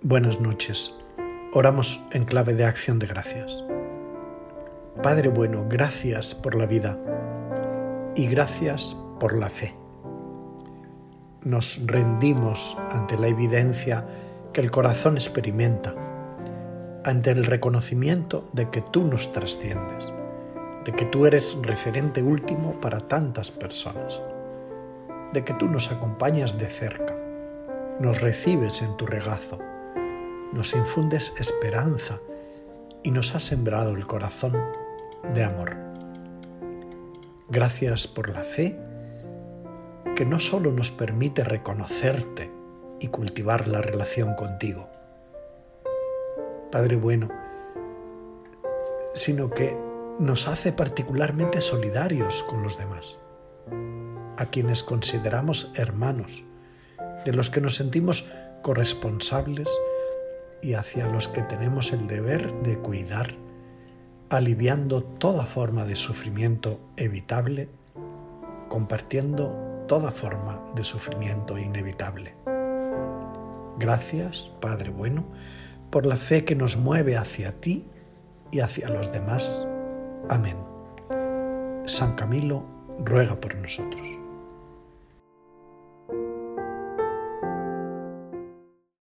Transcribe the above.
Buenas noches. Oramos en clave de acción de gracias. Padre bueno, gracias por la vida y gracias por la fe. Nos rendimos ante la evidencia que el corazón experimenta, ante el reconocimiento de que tú nos trasciendes, de que tú eres referente último para tantas personas, de que tú nos acompañas de cerca, nos recibes en tu regazo, nos infundes esperanza y nos has sembrado el corazón de amor. Gracias por la fe que no solo nos permite reconocerte y cultivar la relación contigo, Padre bueno, sino que nos hace particularmente solidarios con los demás, a quienes consideramos hermanos, de los que nos sentimos corresponsables y hacia los que tenemos el deber de cuidar, aliviando toda forma de sufrimiento evitable, compartiendo toda forma de sufrimiento inevitable. Gracias, Padre bueno, por la fe que nos mueve hacia ti y hacia los demás. Amén. San Camilo ruega por nosotros.